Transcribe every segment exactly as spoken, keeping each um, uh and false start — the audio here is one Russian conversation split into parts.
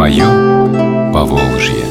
Мое Поволжье.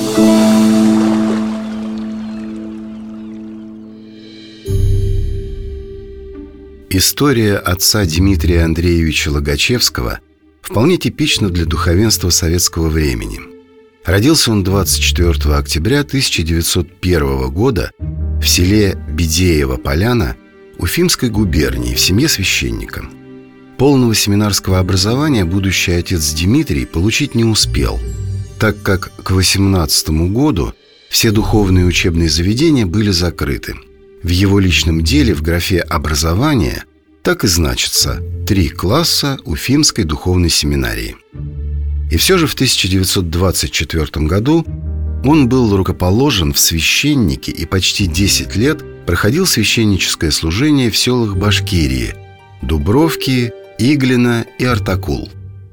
История отца Дмитрия Андреевича Логачевского вполне типична для духовенства советского времени. Родился он двадцать четвёртого октября тысяча девятьсот первого года в селе Бедеево-Поляна Уфимской губернии в семье священника. Полного семинарского образования будущий отец Дмитрий получить не успел, так как к восемнадцатому году все духовные учебные заведения были закрыты. В его личном деле в графе «Образование» так и значится «Три класса Уфимской духовной семинарии». И все же в тысяча девятьсот двадцать четвёртом году он был рукоположен в священники и почти десять лет проходил священническое служение в селах Башкирии – Дубровки, Иглина и Артакул.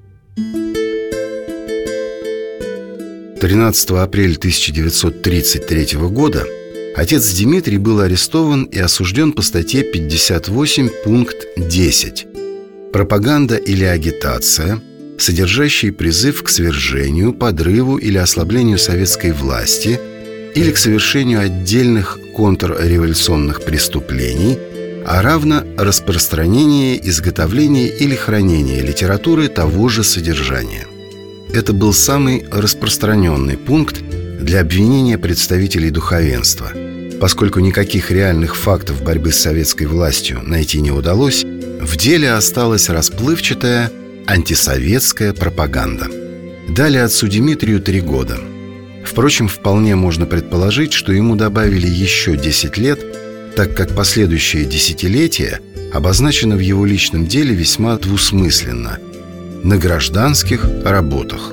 тринадцатого апреля тысяча девятьсот тридцать третьего года отец Дмитрий был арестован и осужден по статье пятьдесят восемь пункт десять «Пропаганда или агитация, содержащие призыв к свержению, подрыву или ослаблению советской власти или к совершению отдельных контрреволюционных преступлений, а равно распространение, изготовление или хранение литературы того же содержания». Это был самый распространенный пункт для обвинения представителей духовенства. Поскольку никаких реальных фактов борьбы с советской властью найти не удалось, в деле осталась расплывчатая антисоветская пропаганда. Дали отцу Дмитрию три года. Впрочем, вполне можно предположить, что ему добавили еще десять лет, так как последующее десятилетие обозначено в его личном деле весьма двусмысленно – на гражданских работах.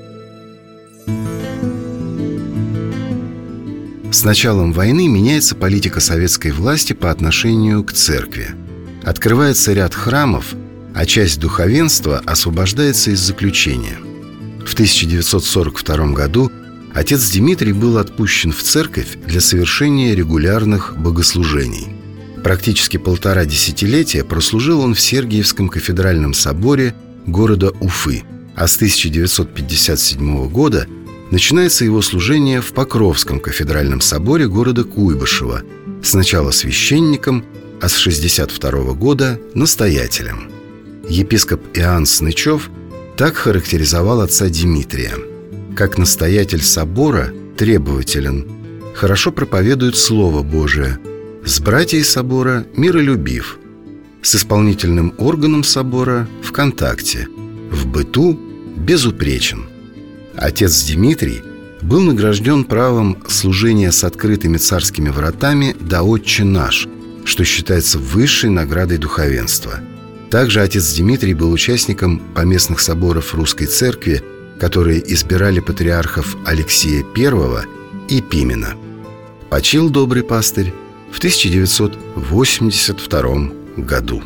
С началом войны меняется политика советской власти по отношению к церкви. Открывается ряд храмов, а часть духовенства освобождается из заключения. В тысяча девятьсот сорок втором году отец Дмитрий был отпущен в церковь для совершения регулярных богослужений. Практически полтора десятилетия прослужил он в Сергиевском кафедральном соборе города Уфы, а с тысяча девятьсот пятьдесят седьмого года начинается его служение в Покровском кафедральном соборе города Куйбышева, сначала священником, а с шестьдесят второго года настоятелем. Епископ Иоанн Снычев так характеризовал отца Дмитрия: как настоятель собора требователен, хорошо проповедует Слово Божие, с братьей собора миролюбив, с исполнительным органом собора в контакте, в быту безупречен. Отец Дмитрий был награжден правом служения с открытыми царскими вратами до «Отче наш», что считается высшей наградой духовенства. Также отец Дмитрий был участником поместных соборов Русской Церкви, которые избирали патриархов Алексия Первого и Пимена. Почил добрый пастырь в тысяча девятьсот восемьдесят втором году.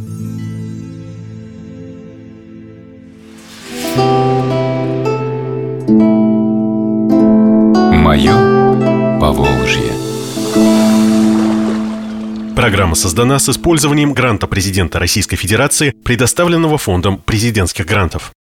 Мое Поволжье. Программа создана с использованием гранта президента Российской Федерации, предоставленного Фондом президентских грантов.